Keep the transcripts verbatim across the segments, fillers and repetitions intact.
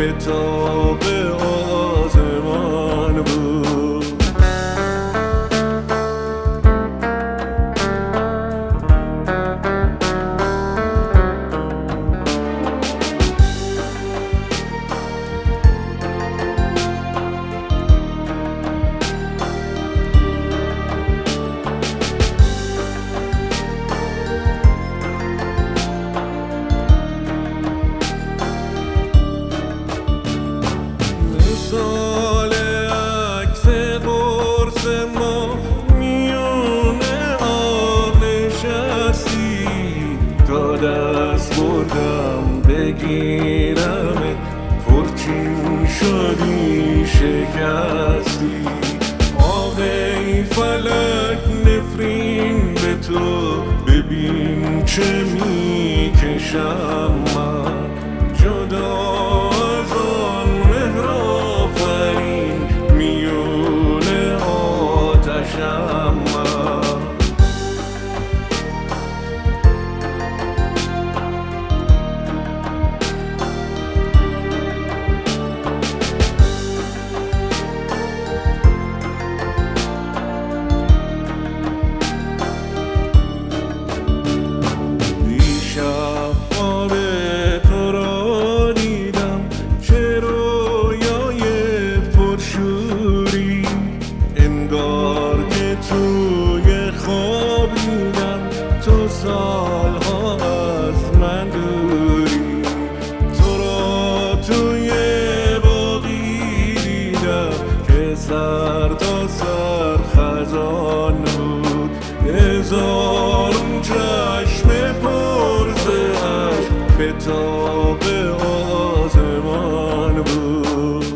به تاب آسمان بود. مثال عکس قرص ما میون آب نشستی، تا دست بردم بگیرم پرچین شدی شکستی. آه ای فلک نفرین به تو، ببین چه میکشم من جدا از آن مهر آفرین میون آتشم من. انگار که توی خوابیدم، تو سالها از من دوری. تو را توی باغی دیدم که سر تا سر خزان بود. هزارون چشم پر ز اشک به تاب آسمان بود.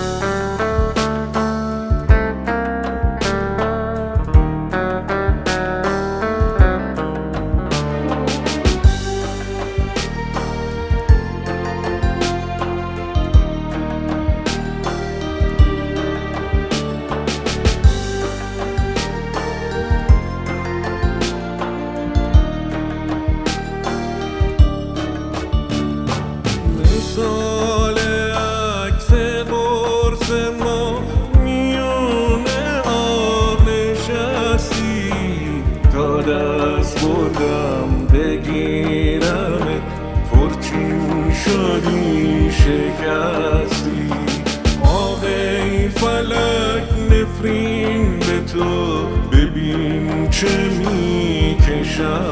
مثال عکس قرص ما میون آب نشستی، تا دست بردم بگیرم پرچین شدی شکستی. آه ای فلک نفرین به تو، ببین چه میکشم